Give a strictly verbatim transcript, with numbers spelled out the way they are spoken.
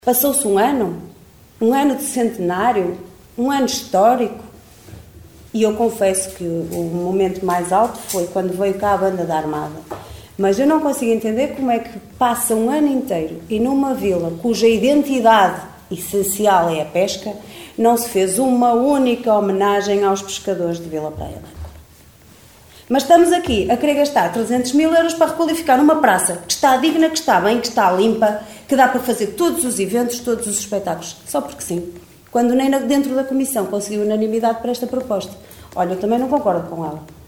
Passou-se um ano, um ano de centenário, um ano histórico, e eu confesso que o momento mais alto foi quando veio cá a banda da Armada. Mas eu não consigo entender como é que passa um ano inteiro e numa vila cuja identidade essencial é a pesca, não se fez uma única homenagem aos pescadores de Vila Praia Branca. Mas estamos aqui a querer gastar trezentos mil euros para requalificar uma praça que está digna, que está bem, que está limpa, que dá para fazer todos os eventos, todos os espetáculos, só porque sim. Quando nem dentro da Comissão conseguiu unanimidade para esta proposta. Olha, eu também não concordo com ela.